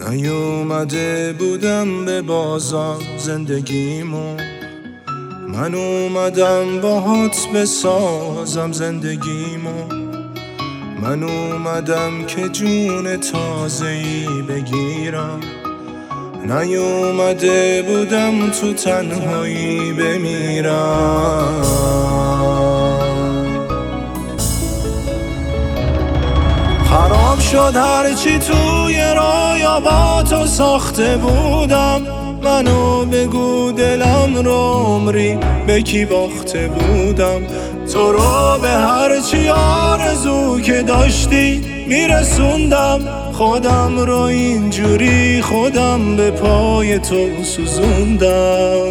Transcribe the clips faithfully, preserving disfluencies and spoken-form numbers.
نیومده بودم به بازار زندگیمو، من اومدم باهات بسازم زندگیمو. من اومدم که جون تازه‌ای بگیرم، نیومده بودم تو تنهایی بمیرم. خراب شد هرچی توی راه با تو ساخته بودم، منو بگو دلم رو عمری به کی باخته بودم. تو رو به هرچی آرزو که داشتی میرسوندم، خودم رو اینجوری خودم به پای تو سوزوندم.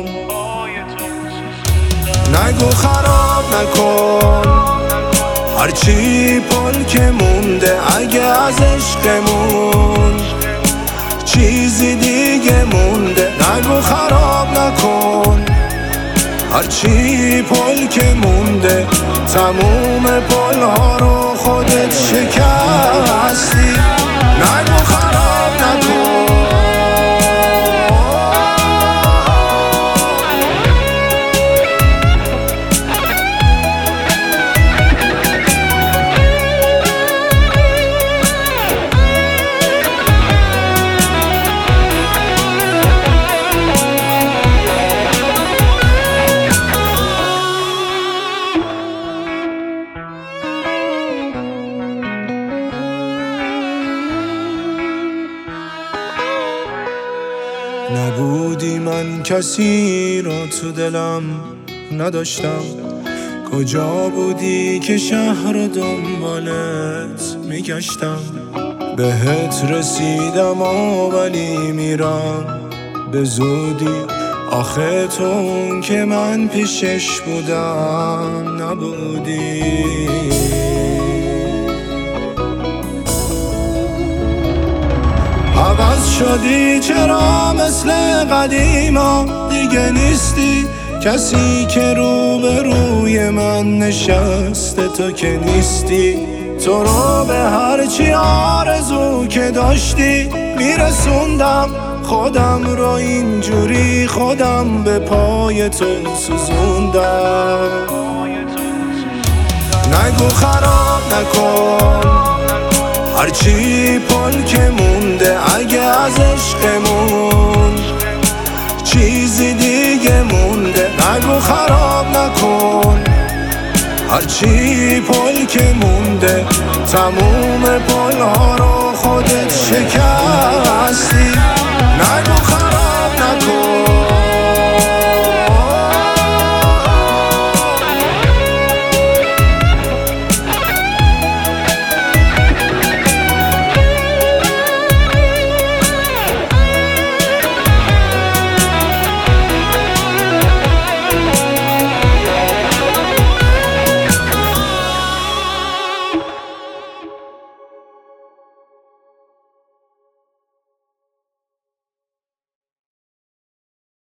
نگو خراب نکن هرچی پل که مونده، اگه از عشقمون چیزی دیگه مونده. نگو خراب نکن هرچی پل که مونده، تموم پل ها رو خودت شکستی. نگو خراب نکن. نبودی من کسی رو تو دلم نداشتم، کجا بودی که شهر و دنبالت میگشتم. بهت رسیدم ولی میرم به زودی، آخه تو اون که من پیشش بودم نبودی. عوض شدی چرا مثل قدیما دیگه نیستی، کسی که رو به روی من نشسته تو که نیستی. تو رو به هرچی آرزو که داشتی میرسوندم، خودم رو اینجوری خودم به پای تو سوزوندم. نگو خراب نکن هرچی پل که مونده، اگه از عشقمون چیزی دیگه مونده. نگو خراب نکن هرچی پل که مونده، تموم پل ها رو خودت شکستی. نگو